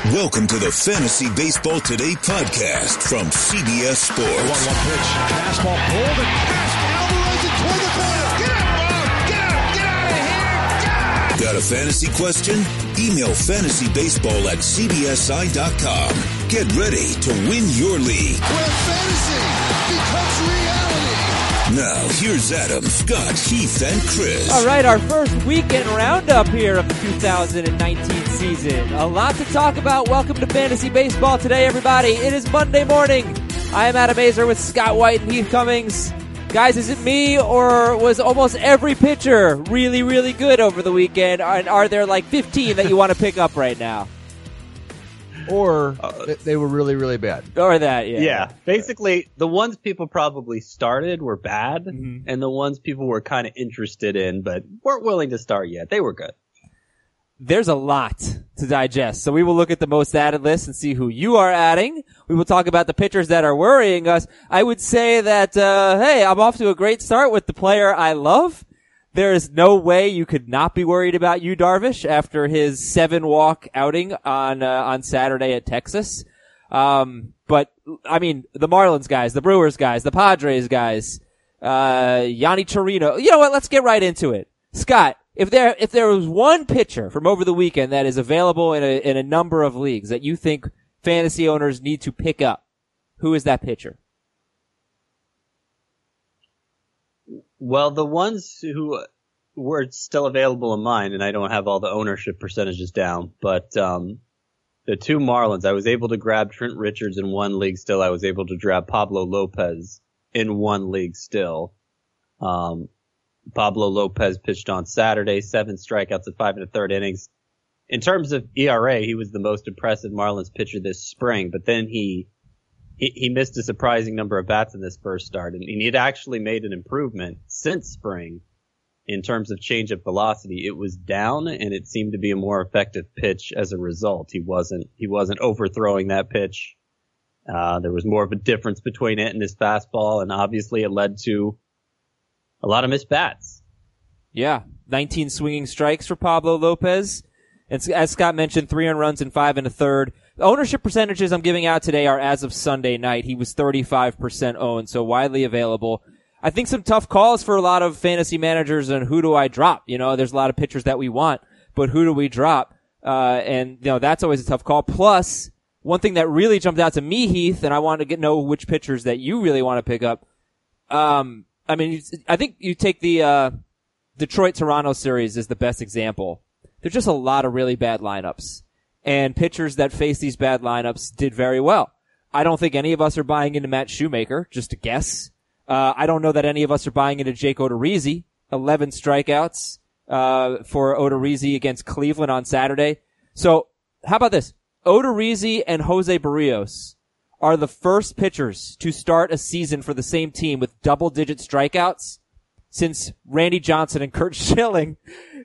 Welcome to the Fantasy Baseball Today podcast from CBS Sports. 1-1 pitch. Fastball pulled and passed. Alvarez and toward the corner. Get out, Get out of here. Got a fantasy question? Email fantasybaseball@cbsi.com. Get ready to win your league. Where fantasy becomes reality. Now, here's Adam, Scott, Heath, and Chris. All right, our first weekend roundup here of the 2019 season. A lot to talk about. Welcome to Fantasy Baseball Today, everybody. It is Monday morning. I am Adam Azer with Scott White and Heath Cummings. Guys, is it me, or was almost every pitcher really, really good over the weekend? And are there like 15 that you want to pick up right now? Or they were really, really bad. Or that, yeah. Yeah, basically, the ones people probably started were bad, and the ones people were kind of interested in but weren't willing to start yet, they were good. There's a lot to digest, so we will look at the most added list and see who you are adding. We will talk about the pitchers that are worrying us. I would say that, hey, I'm off to a great start with the player I love. There is no way you could not be worried about Yu Darvish after his 7-walk outing on Saturday at Texas. But I mean, the Marlins guys, the Brewers guys, the Padres guys, Yanni Chirino. You know what? Let's get right into it. Scott, if there was one pitcher from over the weekend that is available in a number of leagues that you think fantasy owners need to pick up, who is that pitcher? Well, the ones who were still available in mine, and I don't have all the ownership percentages down, but the two Marlins, I was able to grab Trent Richards in one league still. I was able to grab Pablo Lopez in one league still. Pablo Lopez pitched on Saturday, 7 strikeouts at 5 1/3 innings. In terms of ERA, he was the most impressive Marlins pitcher this spring, but then he missed a surprising number of bats in this first start, and he had actually made an improvement since spring in terms of change of velocity. It was down, and it seemed to be a more effective pitch as a result. He wasn't overthrowing that pitch. There was more of a difference between it and his fastball, and obviously it led to a lot of missed bats. Yeah, 19 swinging strikes for Pablo Lopez. And as Scott mentioned, 3 earned runs in 5 1/3. The ownership percentages I'm giving out today are as of Sunday night. He was 35% owned, so widely available. I think some tough calls for a lot of fantasy managers on who do I drop. You know, there's a lot of pitchers that we want, but who do we drop? And, you know, that's always a tough call. Plus, one thing that really jumped out to me, Heath, and I wanted to know which pitchers that you really want to pick up. I mean, I think you take the Detroit-Toronto series as the best example. There's just a lot of really bad lineups. And pitchers that face these bad lineups did very well. I don't think any of us are buying into Matt Shoemaker, just a guess. I don't know that any of us are buying into Jake Odorizzi. 11 strikeouts for Odorizzi against Cleveland on Saturday. So, how about this? Odorizzi and Jose Barrios are the first pitchers to start a season for the same team with double-digit strikeouts since Randy Johnson and Curt Schilling.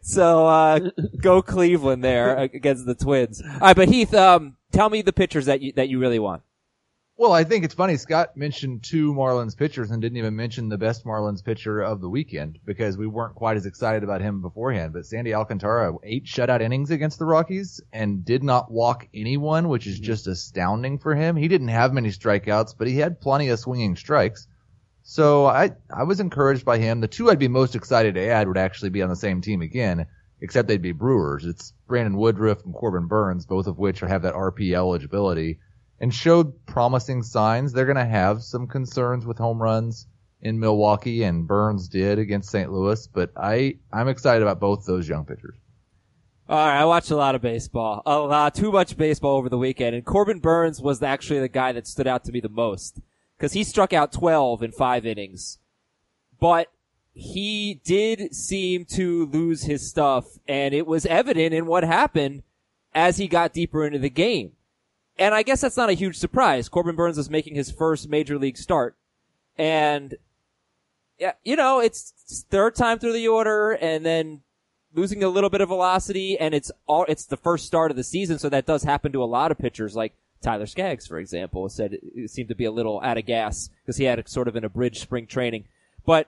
So, go Cleveland there against the Twins. All right, but Heath, tell me the pitchers that you really want. Well, I think it's funny. Scott mentioned 2 Marlins pitchers and didn't even mention the best Marlins pitcher of the weekend because we weren't quite as excited about him beforehand. But Sandy Alcantara, 8 shutout innings against the Rockies and did not walk anyone, which is just astounding for him. He didn't have many strikeouts, but he had plenty of swinging strikes. So I was encouraged by him. The 2 I'd be most excited to add would actually be on the same team again, except they'd be Brewers. It's Brandon Woodruff and Corbin Burns, both of which have that RP eligibility and showed promising signs. They're going to have some concerns with home runs in Milwaukee, and Burns did against St. Louis, but I'm excited about both those young pitchers. All right, I watched a lot of baseball. Too much baseball over the weekend, and Corbin Burns was actually the guy that stood out to me the most. Because he struck out 12 in 5 innings. But he did seem to lose his stuff, and it was evident in what happened as he got deeper into the game. And I guess that's not a huge surprise. Corbin Burns was making his first major league start. And, yeah, you know, it's 3rd time through the order, and then losing a little bit of velocity, and it's the first start of the season, so that does happen to a lot of pitchers, like Tyler Skaggs, for example, said it seemed to be a little out of gas because he had sort of an abridged spring training. But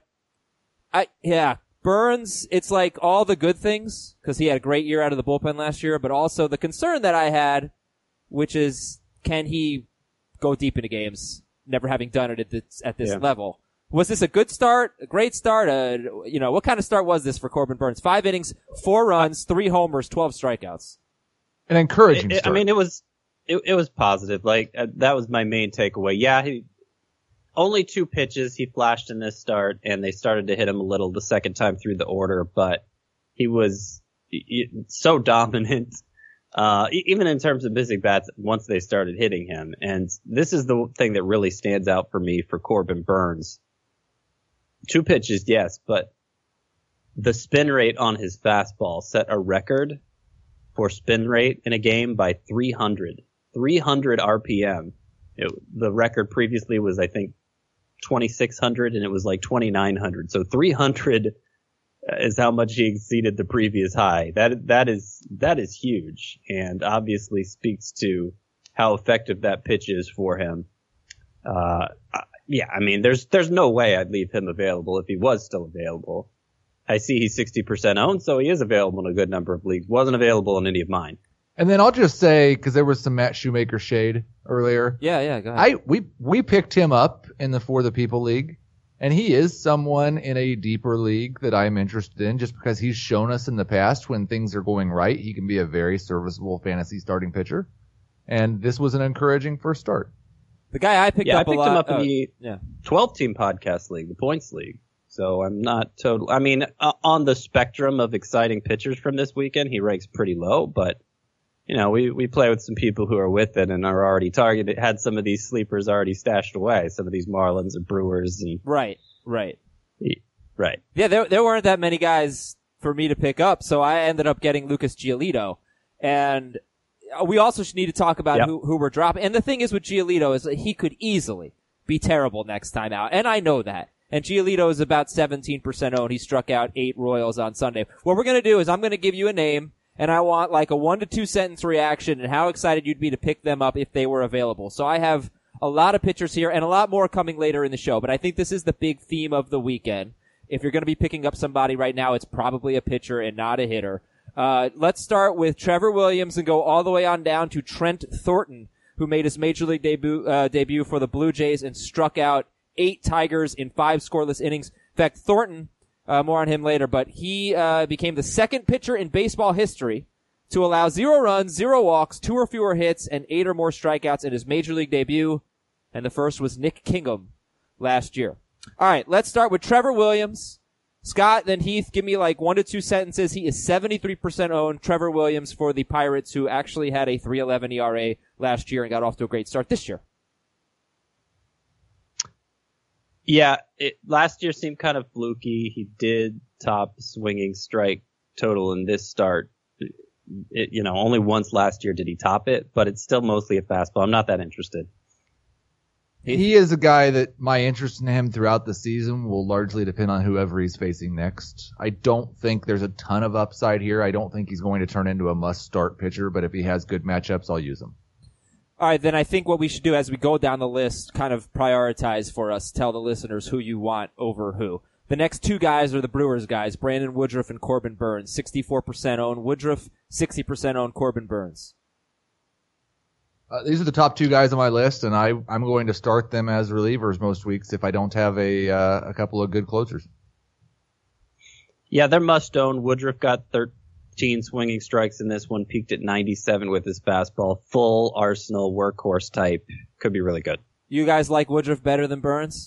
Burns, it's like all the good things because he had a great year out of the bullpen last year, but also the concern that I had which is, can he go deep into games, never having done it at this level? Was this a good start, a great start? What kind of start was this for Corbin Burnes? 5 innings, 4 runs, 3 homers, 12 strikeouts. An encouraging start. I mean, it was positive. Like, that was my main takeaway. Yeah, only 2 pitches he flashed in this start, and they started to hit him a little the second time through the order, but he was so dominant, even in terms of missing bats once they started hitting him. And this is the thing that really stands out for me for Corbin Burnes. 2 pitches, yes, but the spin rate on his fastball set a record for spin rate in a game by 300 RPM. The record previously was, I think, 2,600, and it was like 2,900. So 300 is how much he exceeded the previous high. That is huge, and obviously speaks to how effective that pitch is for him. Yeah, I mean, there's no way I'd leave him available if he was still available. I see he's 60% owned, so he is available in a good number of leagues. Wasn't available in any of mine. And then I'll just say, because there was some Matt Shoemaker shade earlier. Yeah, go ahead. We picked him up in the For the People League, and he is someone in a deeper league that I'm interested in, just because he's shown us in the past when things are going right, he can be a very serviceable fantasy starting pitcher. And this was an encouraging first start. The guy I picked up a lot. I picked him up in the 12-team podcast league, the points league. So I'm not total. I mean, on the spectrum of exciting pitchers from this weekend, he ranks pretty low. But we play with some people who are with it and are already targeted. Had some of these sleepers already stashed away. Some of these Marlins and Brewers and right. Yeah, there weren't that many guys for me to pick up, so I ended up getting Lucas Giolito, and we also need to talk about who we're dropping. And the thing is with Giolito is that he could easily be terrible next time out, and I know that. And Giolito is about 17% owned. He struck out 8 Royals on Sunday. What we're going to do is I'm going to give you a name, and I want like a 1 to 2 sentence reaction and how excited you'd be to pick them up if they were available. So I have a lot of pitchers here and a lot more coming later in the show, but I think this is the big theme of the weekend. If you're going to be picking up somebody right now, it's probably a pitcher and not a hitter. Let's start with Trevor Williams and go all the way on down to Trent Thornton, who made his major league debut for the Blue Jays and struck out 8 Tigers in 5 scoreless innings. In fact, Thornton, more on him later, but he became the second pitcher in baseball history to allow 0 runs, 0 walks, 2 or fewer hits, and 8 or more strikeouts in his major league debut. And the first was Nick Kingham last year. All right, let's start with Trevor Williams. Scott, then Heath, give me like 1 to 2 sentences. He is 73% owned. Trevor Williams for the Pirates, who actually had a 3.11 ERA last year and got off to a great start this year. Yeah, last year seemed kind of fluky. He did top swinging strike total in this start. Only once last year did he top it, but it's still mostly a fastball. I'm not that interested. He is a guy that my interest in him throughout the season will largely depend on whoever he's facing next. I don't think there's a ton of upside here. I don't think he's going to turn into a must-start pitcher, but if he has good matchups, I'll use him. All right, then I think what we should do as we go down the list, kind of prioritize for us, tell the listeners who you want over who. The next 2 guys are the Brewers guys, Brandon Woodruff and Corbin Burnes. 64% owned Woodruff, 60% owned Corbin Burnes. These are the top 2 guys on my list, and I'm going to start them as relievers most weeks if I don't have a couple of good closers. Yeah, they're must-own. Woodruff got 13 swinging strikes in this one, peaked at 97 with his fastball. Full arsenal workhorse type. Could be really good. You guys like Woodruff better than Burnes?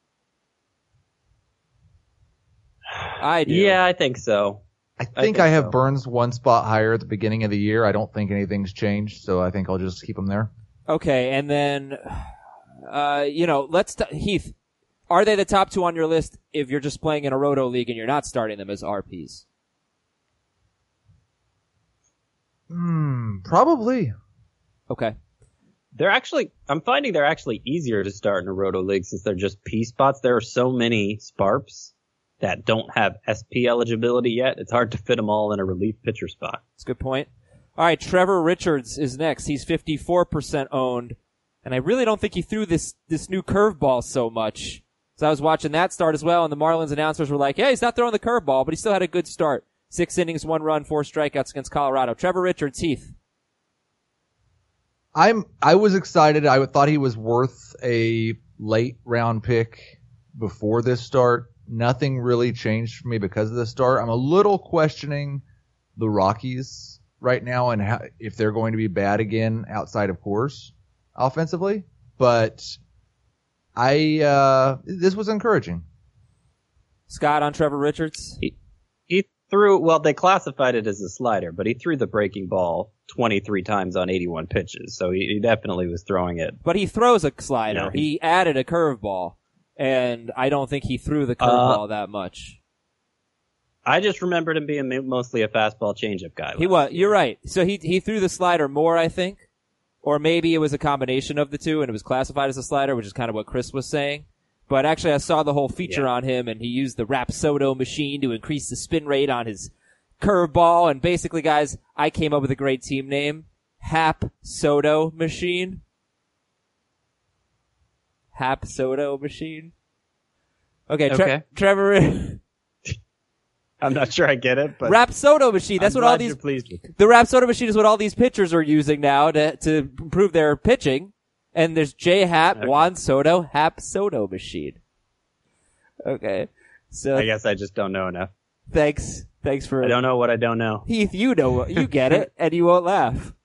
I do. Yeah, I think so. I think I have Burnes 1 spot higher at the beginning of the year. I don't think anything's changed, so I think I'll just keep him there. Okay, and then, Heath, are they the top 2 on your list if you're just playing in a roto league and you're not starting them as RPs? Probably. Okay. I'm finding they're actually easier to start in a roto league since they're just P spots. There are so many Sparps that don't have SP eligibility yet. It's hard to fit them all in a relief pitcher spot. That's a good point. All right, Trevor Richards is next. He's 54% owned, and I really don't think he threw this new curveball so much. So I was watching that start as well, and the Marlins announcers were like, "Yeah, he's not throwing the curveball, but he still had a good start. 6 innings, 1 run, 4 strikeouts against Colorado." Trevor Richards, Heath. I was excited. I thought he was worth a late round pick before this start. Nothing really changed for me because of the start. I'm a little questioning the Rockies right now and if they're going to be bad again outside of Coors offensively. But this was encouraging. Scott, on Trevor Richards? He threw, well, they classified it as a slider, but he threw the breaking ball 23 times on 81 pitches, so he definitely was throwing it. But he throws a slider. No, he added a curveball, and I don't think he threw the curveball that much. I just remembered him being mostly a fastball changeup guy. He was. You're right. So he threw the slider more, I think, or maybe it was a combination of the two, and it was classified as a slider, which is kind of what Chris was saying. But actually, I saw the whole feature on him, and he used the Rapsodo machine to increase the spin rate on his curveball. And basically, guys, I came up with a great team name, Hap-Sodo Machine. Hap-Sodo Machine. Okay. Trevor. I'm not sure I get it, but Rapsodo Machine. That's what all these. You're pleased with. The Rapsodo Machine is what all these pitchers are using now to improve their pitching. And there's J-Hap, Juan Soto, Hap-Sodo Machine. Okay. So I guess I just don't know enough. Thanks for. I don't know what I don't know. Heath, you get it, and you won't laugh.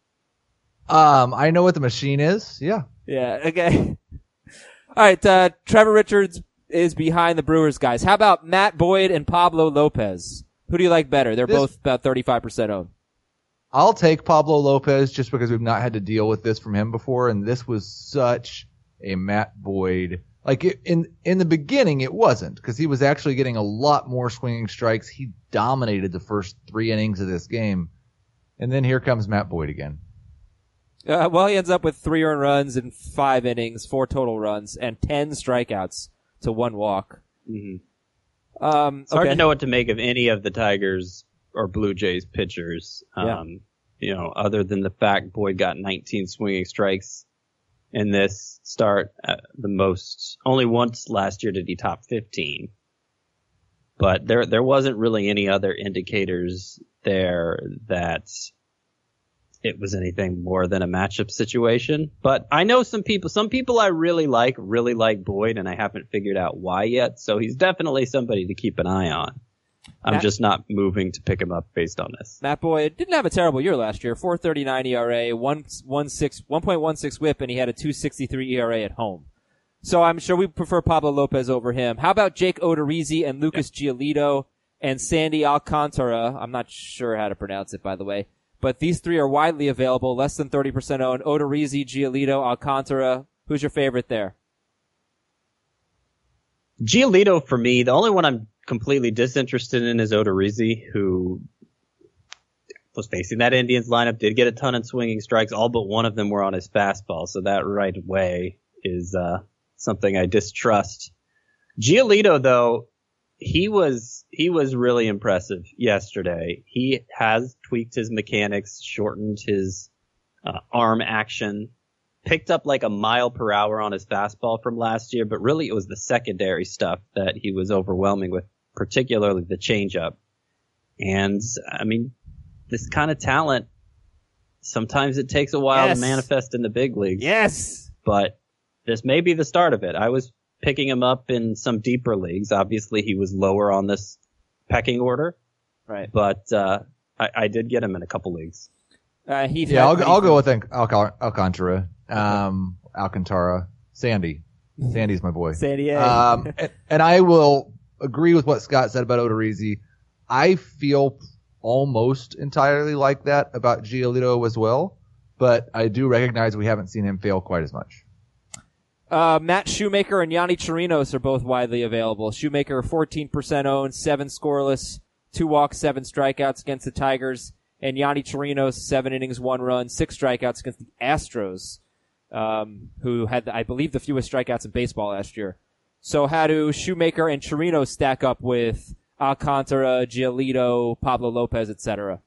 I know what the machine is. Yeah. Yeah. Okay. All right. Trevor Richards is behind the Brewers guys. How about Matt Boyd and Pablo Lopez? Who do you like better? They're both about 35% owned. I'll take Pablo Lopez just because we've not had to deal with this from him before, and this was such a Matt Boyd. Like in the beginning, it wasn't because he was actually getting a lot more swinging strikes. He dominated the first 3 innings of this game, and then here comes Matt Boyd again. Well, he ends up with 3 earned runs in 5 innings, 4 total runs, and 10 strikeouts to 1 walk. Mm-hmm. It's hard to know what to make of any of the Tigers or Blue Jays pitchers. You know, other than the fact Boyd got 19 swinging strikes in this start, the most. Only once last year did he top 15. But there wasn't really any other indicators there that it was anything more than a matchup situation. But I know some people I really like Boyd, and I haven't figured out why yet. So he's definitely somebody to keep an eye on. I'm just not moving to pick him up based on this. Matt Boyd didn't have a terrible year last year. 4.39 ERA, 1.16 WHIP, and he had a 2.63 ERA at home. So I'm sure we prefer Pablo Lopez over him. How about Jake Odorizzi and Lucas Giolito and Sandy Alcantara? I'm not sure how to pronounce it, by the way. But these 3 are widely available, less than 30% owned. Odorizzi, Giolito, Alcantara. Who's your favorite there? Giolito for me, the only one I'm completely disinterested in is Odorizzi, who was facing that Indians lineup, did get a ton of swinging strikes. All but one of them were on his fastball, so that right away is something I distrust. Giolito, though, he was really impressive yesterday. He has tweaked his mechanics, shortened his arm action, picked up like a mile per hour on his fastball from last year, but really it was the secondary stuff that he was overwhelming with, particularly the changeup. And I mean, this kind of talent, sometimes it takes a while to manifest in the big leagues. Yes. But this may be the start of it. I was picking him up in some deeper leagues. Obviously, he was lower on this pecking order. Right. But I did get him in a couple leagues. Heath, I'll go with Alcantara. Alcantara. Sandy's my boy. Sandy. And I will agree with what Scott said about Odorizzi. I feel almost entirely like that about Giolito as well, but I do recognize we haven't seen him fail quite as much. Matt Shoemaker and Yanni Chirinos are both widely available. Shoemaker 14% owned, 7 scoreless, 2 walks, 7 strikeouts against the Tigers. And Yanni Chirinos, 7 innings, 1 run, 6 strikeouts against the Astros, who had, I believe, the fewest strikeouts in baseball last year. So how do Shoemaker and Chirinos stack up with Alcantara, Giolito, Pablo Lopez, etc.?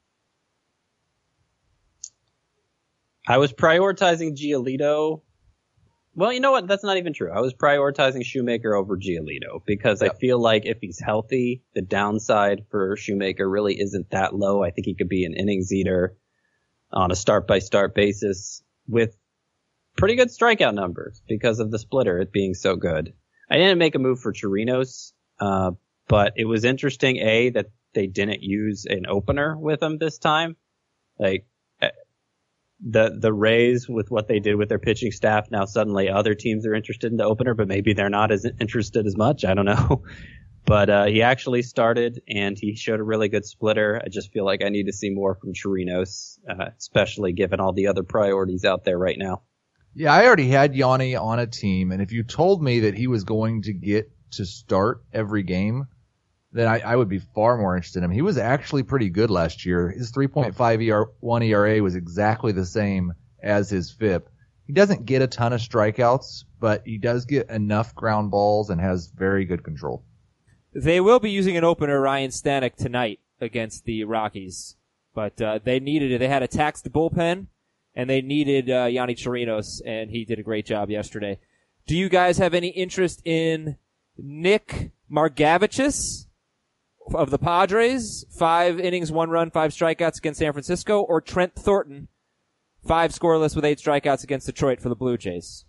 I was prioritizing Giolito. Well, you know what? That's not even true. I was prioritizing Shoemaker over Giolito because I feel like if he's healthy, the downside for Shoemaker really isn't that low. I think he could be an innings eater on a start-by-start basis. with pretty good strikeout numbers because of the splitter, it being so good. I didn't make a move for Chirinos, but it was interesting, that they didn't use an opener with him this time. Like, the Rays, with what they did with their pitching staff, now suddenly other teams are interested in the opener, but maybe they're not as interested as much. I don't know. But he actually started, and he showed a really good splitter. I just feel like I need to see more from Chirinos, especially given all the other priorities out there right now. Yeah, I already had Yanni on a team, and if you told me that he was going to get to start every game, then I would be far more interested in him. He was actually pretty good last year. His 3.51 ERA was exactly the same as his FIP. He doesn't get a ton of strikeouts, but he does get enough ground balls and has very good control. They will be using an opener, Ryan Stanek, tonight against the Rockies, but they needed it. They had a taxed bullpen, and they needed Yanni Chirinos, and he did a great job yesterday. Do you guys have any interest in Nick Margevicius of the Padres? 5 innings, 1 run, 5 strikeouts against San Francisco, or Trent Thornton, 5 scoreless with 8 strikeouts against Detroit for the Blue Jays?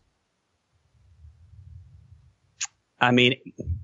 I mean,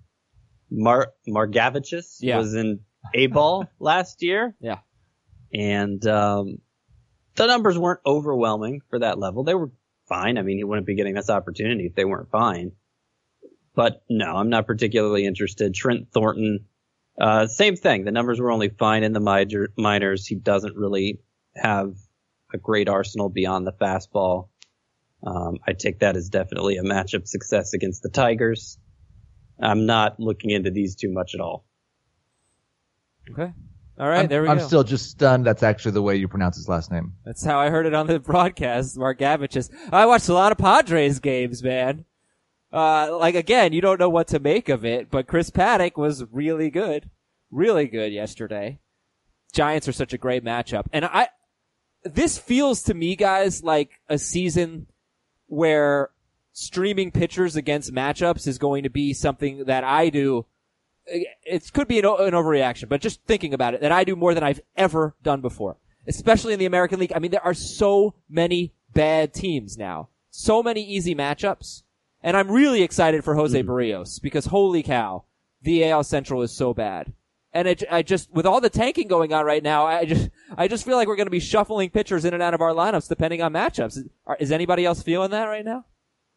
Margevicius was in A-ball last year. Yeah. And the numbers weren't overwhelming for that level. They were fine. I mean, he wouldn't be getting this opportunity if they weren't fine. But no, I'm not particularly interested. Trent Thornton, same thing. The numbers were only fine in the minors. He doesn't really have a great arsenal beyond the fastball. I take that as definitely a matchup success against the Tigers. I'm not looking into these too much at all. Okay. All right, there we go. I'm still just stunned that's actually the way you pronounce his last name. That's how I heard it on the broadcast, Margevicius. I watched a lot of Padres games, man. Again, you don't know what to make of it, but Chris Paddock was really good yesterday. Giants are such a great matchup. And this feels to me, guys, like a season where streaming pitchers against matchups is going to be something that I do. It could be an overreaction, but just thinking about it, that I do more than I've ever done before, especially in the American League. I mean, there are so many bad teams now, so many easy matchups, and I'm really excited for Jose Barrios because holy cow, the AL Central is so bad. And I just, with all the tanking going on right now, I just feel like we're going to be shuffling pitchers in and out of our lineups depending on matchups. Is anybody else feeling that right now?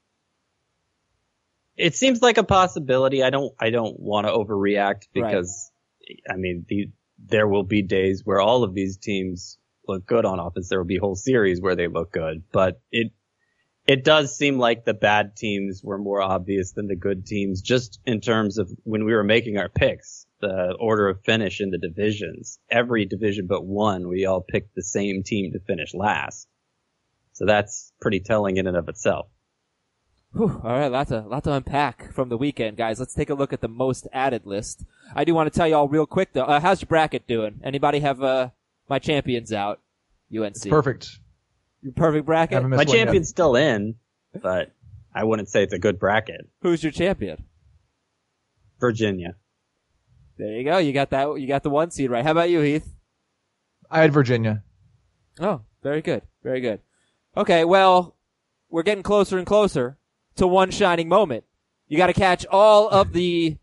It seems like a possibility. I don't want to overreact because, right. I mean, there will be days where all of these teams look good on offense. There will be whole series where they look good, but it does seem like the bad teams were more obvious than the good teams, just in terms of when we were making our picks, the order of finish in the divisions. Every division but one, we all picked the same team to finish last. So that's pretty telling in and of itself. Whew, all right, lot to unpack from the weekend, guys. Let's take a look at the most added list. I do want to tell you all real quick, though. How's your bracket doing? Anybody have my champions out? UNC. It's perfect. Your perfect bracket? My champion's still in, but I wouldn't say it's a good bracket. Who's your champion? Virginia. There you go. You got that. You got the 1 seed right. How about you, Heath? I had Virginia. Oh, very good. Very good. Okay, well, we're getting closer and closer to one shining moment. You got to catch all of the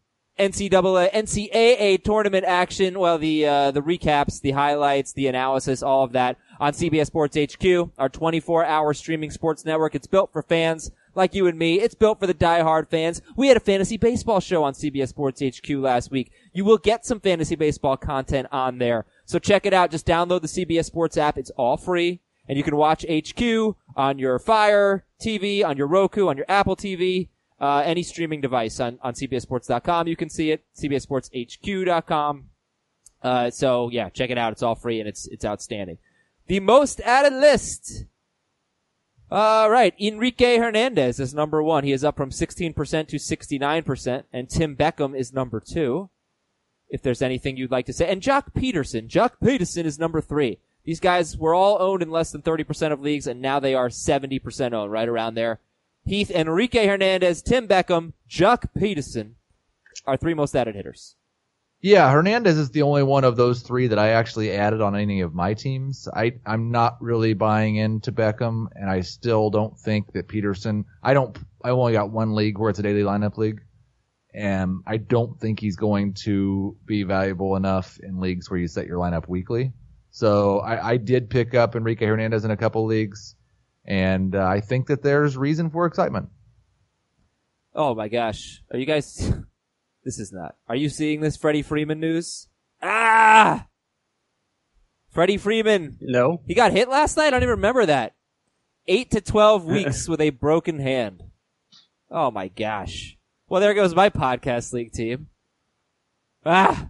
NCAA tournament action. Well, the recaps, the highlights, the analysis, all of that on CBS Sports HQ, our 24-hour streaming sports network. It's built for fans like you and me. It's built for the diehard fans. We had a fantasy baseball show on CBS Sports HQ last week. You will get some fantasy baseball content on there. So check it out. Just download the CBS Sports app. It's all free. And you can watch HQ on your Fire TV, on your Roku, on your Apple TV, any streaming device on CBSSports.com. You can see it, CBSSportsHQ.com. So yeah, check it out. It's all free and it's outstanding. The most added list. Right. Enrique Hernandez is number 1. He is up from 16% to 69%. And Tim Beckham is number 2. If there's anything you'd like to say. And Jock Peterson. Jock Peterson is number 3. These guys were all owned in less than 30% of leagues, and now they are 70% owned, right around there. Heath, Enrique Hernandez, Tim Beckham, Jock Peterson are 3 most added hitters. Yeah, Hernandez is the only one of those three that I actually added on any of my teams. I'm not really buying into Beckham, and I still don't think that Peterson. I only got one league where it's a daily lineup league, and I don't think he's going to be valuable enough in leagues where you set your lineup weekly. So I did pick up Enrique Hernandez in a couple leagues, and I think that there's reason for excitement. Oh my gosh. Are you guys... This is not. Are you seeing this Freddie Freeman news? Ah! Freddie Freeman. No. He got hit last night? I don't even remember that. 8 to 12 weeks with a broken hand. Oh my gosh. Well, there goes my podcast league team. Ah!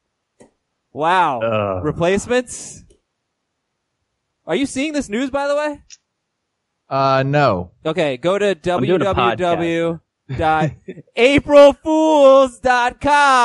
Wow. Replacements? Are you seeing this news, by the way? No. Okay, go to www.aprilfools.com.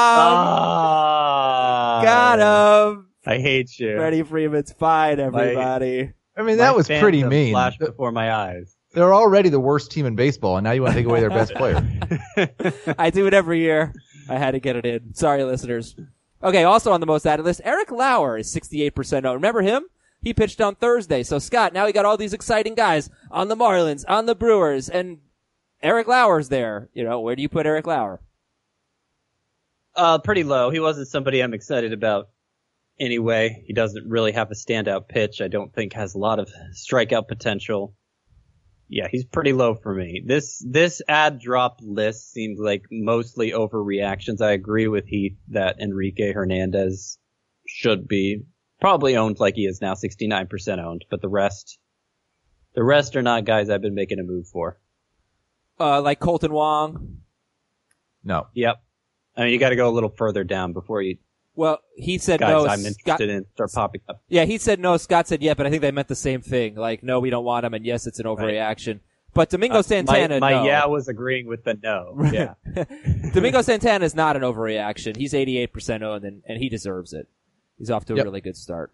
Got him. I hate you. Freddie Freeman's fine, everybody. I mean, that was pretty mean. Flashed before my eyes. They're already the worst team in baseball, and now you want to take away their best player. I do it every year. I had to get it in. Sorry, listeners. Okay, also on the most added list, Eric Lauer is 68% owned. Remember him? He pitched on Thursday. So, Scott, now we got all these exciting guys on the Marlins, on the Brewers, and Eric Lauer's there. You know, where do you put Eric Lauer? Pretty low. He wasn't somebody I'm excited about anyway. He doesn't really have a standout pitch. I don't think has a lot of strikeout potential. Yeah, he's pretty low for me. This ad drop list seems like mostly overreactions. I agree with Heath that Enrique Hernandez should be probably owned like he is now, 69% owned, but the rest are not guys I've been making a move for. Like Colton Wong? No. Yep. I mean, you got to go a little further down before you. Well, he said guys no. I'm interested in start popping up. Yeah, he said no. Scott said yeah, but I think they meant the same thing. Like, no, we don't want him, and yes, it's an overreaction. Right. But Domingo Santana, my no. yeah was agreeing with the no. Yeah. Domingo Santana is not an overreaction. He's 88% owned, and he deserves it. He's off to a really good start.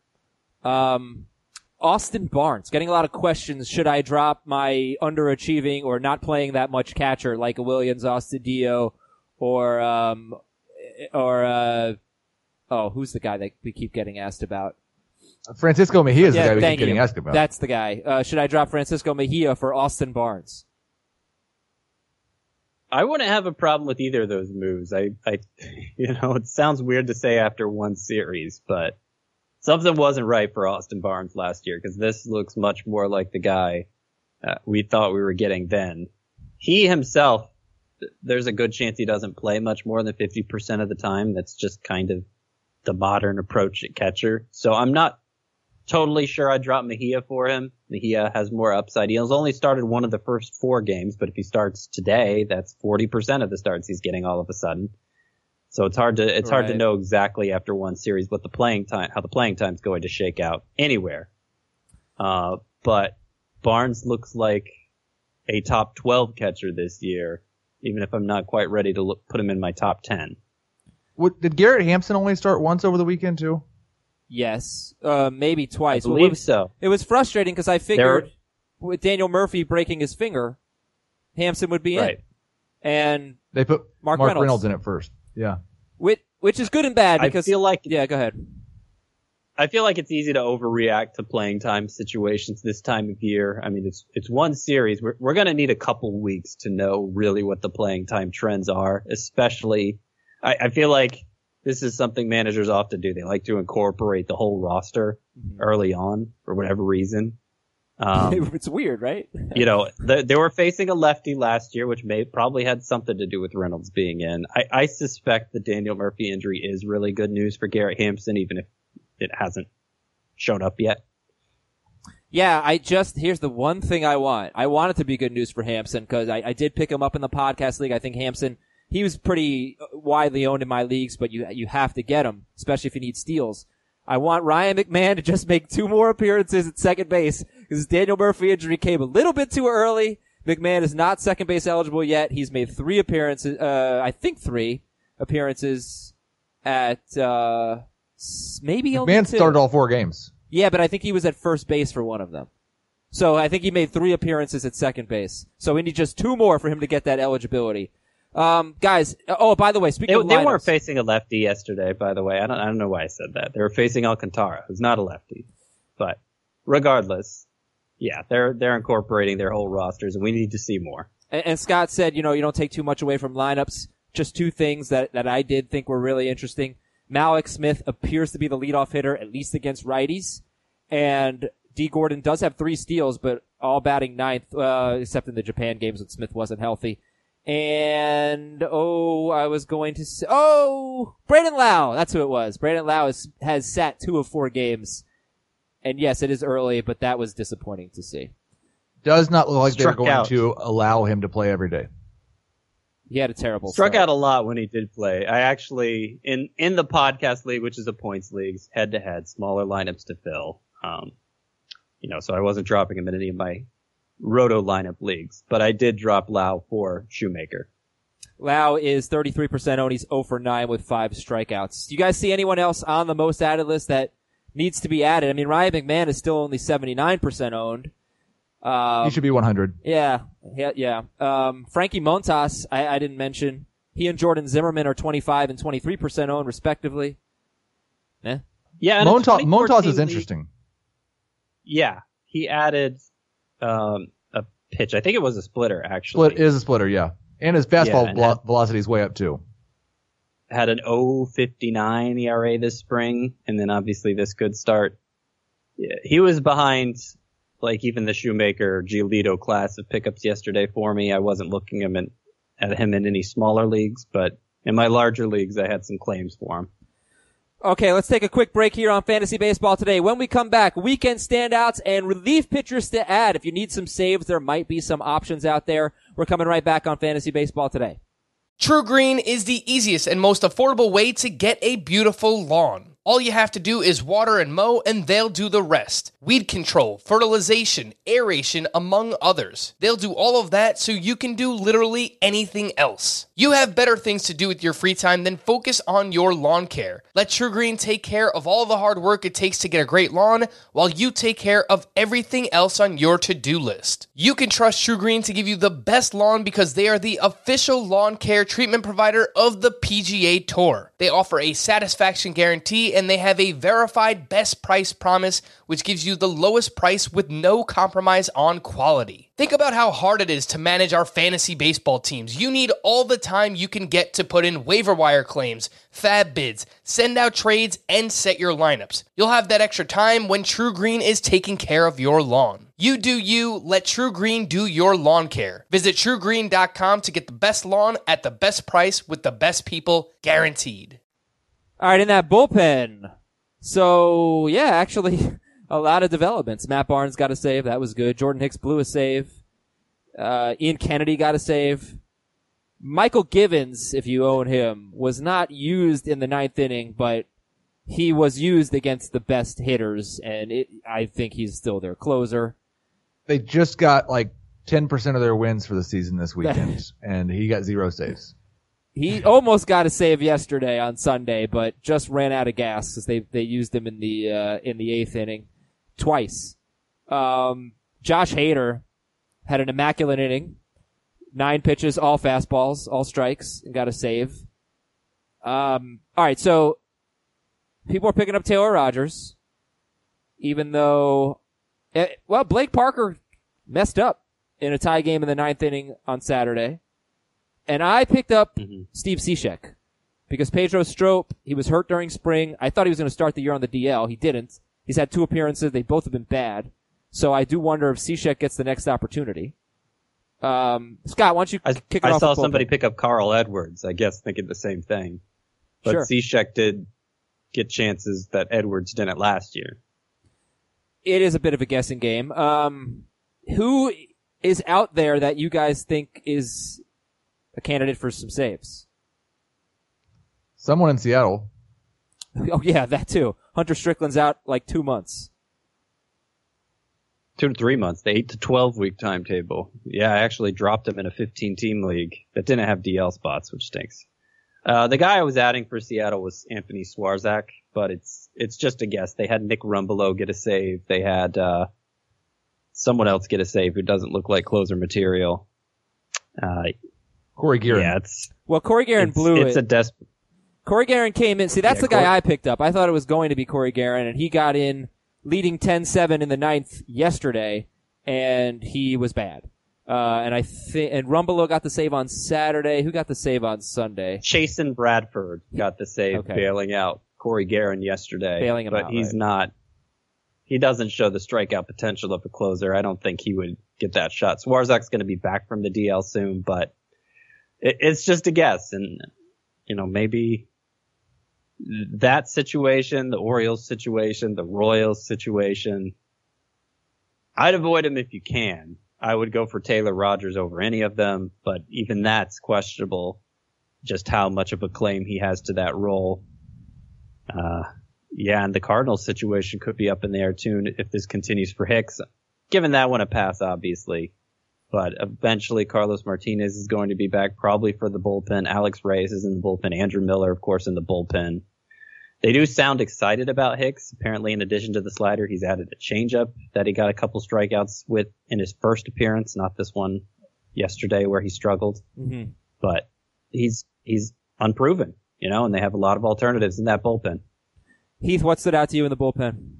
Austin Barnes, getting a lot of questions. Should I drop my underachieving or not playing that much catcher like a Williams, Astudillo, or who's the guy that we keep getting asked about? Francisco Mejia is the guy we keep getting asked about. That's the guy. Should I drop Francisco Mejia for Austin Barnes? I wouldn't have a problem with either of those moves. It sounds weird to say after one series, but something wasn't right for Austin Barnes last year because this looks much more like the guy we thought we were getting then. He himself, there's a good chance he doesn't play much more than 50% of the time. That's just kind of the modern approach at catcher. So I'm not totally sure I'd drop Mejia for him. Mejia has more upside. He has only started one of the first 4 games, but if he starts today, that's 40% of the starts he's getting all of a sudden. So it's hard to know exactly after one series how the playing time's going to shake out anywhere. But Barnes looks like a top 12 catcher this year, even if I'm not quite ready to put him in my top 10. Did Garrett Hampson only start once over the weekend too? Yes, maybe twice. I believe so. It was frustrating because I figured with Daniel Murphy breaking his finger, Hampson would be in. And they put Mark Reynolds in it first. Yeah. Which is good and bad because I feel like yeah, go ahead. I feel like it's easy to overreact to playing time situations this time of year. I mean, it's one series. We're going to need a couple weeks to know really what the playing time trends are, especially I feel like this is something managers often do. They like to incorporate the whole roster early on for whatever reason. It's weird, right? They were facing a lefty last year, which probably had something to do with Reynolds being in. I suspect the Daniel Murphy injury is really good news for Garrett Hampson, even if it hasn't shown up yet. Yeah, here's the one thing I want. I want it to be good news for Hampson because I did pick him up in the podcast league. I think Hampson, he was pretty widely owned in my leagues, but you have to get him, especially if you need steals. I want Ryan McMahon to just make 2 more appearances at second base because his Daniel Murphy injury came a little bit too early. McMahon is not second base eligible yet. He's made 3 appearances, I think 3 appearances at, maybe only 2. McMahon started all 4 games. Yeah, but I think he was at first base for one of them. So I think he made 3 appearances at second base. So we need just 2 more for him to get that eligibility. Guys, oh, by the way, speaking of They lineups, weren't facing a lefty yesterday, by the way. I don't know why I said that. They were facing Alcantara, who's not a lefty. But regardless, yeah, they're incorporating their whole rosters, and we need to see more. And Scott said, you don't take too much away from lineups. Just two things that I did think were really interesting. Malik Smith appears to be the leadoff hitter, at least against righties. And D. Gordon does have 3 steals, but all batting 9th, except in the Japan games when Smith wasn't healthy. And, I was going to say, Brandon Lau. That's who it was. Brandon Lau has sat 2 of 4 games. And yes, it is early, but that was disappointing to see. Does not look like they're Struck going out. to allow him to play every day. He had a terrible Struck start. out a lot when he did play. I actually, in the podcast league, which is a points league, head to head, smaller lineups to fill. So I wasn't dropping him in any of my roto lineup leagues, but I did drop Lau for Shoemaker. Lau is 33% owned. He's 0 for 9 with 5 strikeouts. Do you guys see anyone else on the most added list that needs to be added? I mean, Ryan McMahon is still only 79% owned. He should be 100. Yeah. Frankie Montas, I didn't mention. He and Jordan Zimmerman are 25 and 23% owned, respectively. Yeah, and Montas is interesting. Yeah, he added a pitch. I think it was a splitter, actually. Split is a splitter, yeah. And his fastball velocity is way up, too. Had an 0.59 ERA this spring, and then obviously this good start. Yeah, he was behind, even the Shoemaker Giolito class of pickups yesterday for me. I wasn't looking at him in any smaller leagues, but in my larger leagues, I had some claims for him. Okay, let's take a quick break here on Fantasy Baseball Today. When we come back, weekend standouts and relief pitchers to add. If you need some saves, there might be some options out there. We're coming right back on Fantasy Baseball Today. True Green is the easiest and most affordable way to get a beautiful lawn. All you have to do is water and mow, and they'll do the rest. Weed control, fertilization, aeration, among others. They'll do all of that so you can do literally anything else. You have better things to do with your free time than focus on your lawn care. Let True Green take care of all the hard work it takes to get a great lawn, while you take care of everything else on your to-do list. You can trust True Green to give you the best lawn because they are the official lawn care treatment provider of the PGA Tour. They offer a satisfaction guarantee, and they have a verified best price promise, which gives you the lowest price with no compromise on quality. Think about how hard it is to manage our fantasy baseball teams. You need all the time you can get to put in waiver wire claims, fab bids, send out trades, and set your lineups. You'll have that extra time when True Green is taking care of your lawn. You do you, let True Green do your lawn care. Visit truegreen.com to get the best lawn at the best price with the best people, guaranteed. All right, in that bullpen. So, yeah, actually, a lot of developments. Matt Barnes got a save. That was good. Jordan Hicks blew a save. Ian Kennedy got a save. Michael Givens, if you own him, was not used in the 9th inning, but he was used against the best hitters, and I think he's still their closer. They just got 10% of their wins for the season this weekend, and he got 0 saves. He almost got a save yesterday on Sunday, but just ran out of gas because they used him in the 8th inning twice. Josh Hader had an immaculate inning, 9 pitches, all fastballs, all strikes, and got a save. All right, so people are picking up Taylor Rogers, even though, Blake Parker messed up in a tie game in the 9th inning on Saturday. And I picked up Steve Cishek because Pedro Strop, he was hurt during spring. I thought he was going to start the year on the DL. He didn't. He's had 2 appearances. They both have been bad. So I do wonder if Cishek gets the next opportunity. Scott, why don't you kick it off? I saw somebody pick up Carl Edwards, I guess, thinking the same thing. But Sure. Cishek did get chances that Edwards didn't last year. It is a bit of a guessing game. Who is out there that you guys think is a candidate for some saves? Someone in Seattle. Oh yeah, that too. Hunter Strickland's out 2 months. 2 to 3 months, the 8 to 12 week timetable. Yeah, I actually dropped him in a 15-team league that didn't have DL spots, which stinks. The guy I was adding for Seattle was Anthony Swarzak, but it's just a guess. They had Nick Rumbelow get a save. They had someone else get a save who doesn't look like closer material. Corey Guerin. Yeah, Corey Guerin blew it. It's a desperate. Corey Guerin came in. See, that's Yeah, the guy I picked up. I thought it was going to be Corey Guerin, and he got in leading 10-7 in the 9th yesterday, and he was bad. And Rumbelow got the save on Saturday. Who got the save on Sunday? Chasen Bradford got the save, bailing out Corey Guerin yesterday. Bailing him out, but he's not. He doesn't show the strikeout potential of a closer. I don't think he would get that shot. Swarzak's going to be back from the DL soon, but it's just a guess. And, maybe that situation, the Orioles situation, the Royals situation, I'd avoid him if you can. I would go for Taylor Rogers over any of them, but even that's questionable, just how much of a claim he has to that role. And the Cardinals situation could be up in the air too if this continues for Hicks. Given that one a pass, obviously. But eventually Carlos Martinez is going to be back probably for the bullpen. Alex Reyes is in the bullpen. Andrew Miller, of course, in the bullpen. They do sound excited about Hicks. Apparently, in addition to the slider, he's added a changeup that he got a couple strikeouts with in his first appearance, not this one yesterday where he struggled. Mm-hmm. But he's unproven, and they have a lot of alternatives in that bullpen. Heath, what stood out to you in the bullpen?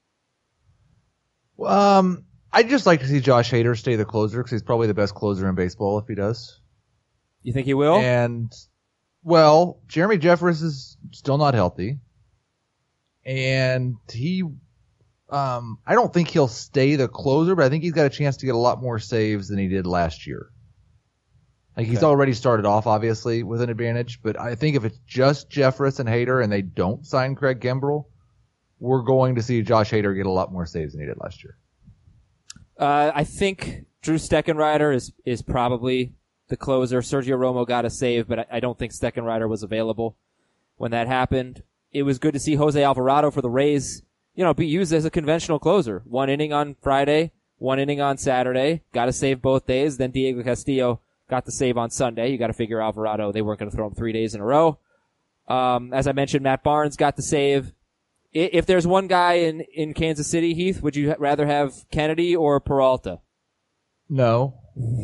I'd just like to see Josh Hader stay the closer because he's probably the best closer in baseball if he does. You think he will? And, Jeremy Jeffress is still not healthy. And I don't think he'll stay the closer, but I think he's got a chance to get a lot more saves than he did last year. He's already started off, obviously, with an advantage, but I think if it's just Jeffress and Hader and they don't sign Craig Kimbrel, we're going to see Josh Hader get a lot more saves than he did last year. I think Drew Steckenrider is probably the closer. Sergio Romo got a save, but I don't think Steckenrider was available when that happened. It was good to see Jose Alvarado for the Rays, be used as a conventional closer. 1 inning on Friday, 1 inning on Saturday, got a save both days. Then Diego Castillo got the save on Sunday. You got to figure Alvarado, they weren't going to throw him 3 days in a row. As I mentioned, Matt Barnes got the save. If there's one guy in Kansas City, Heath, would you rather have Kennedy or Peralta? No.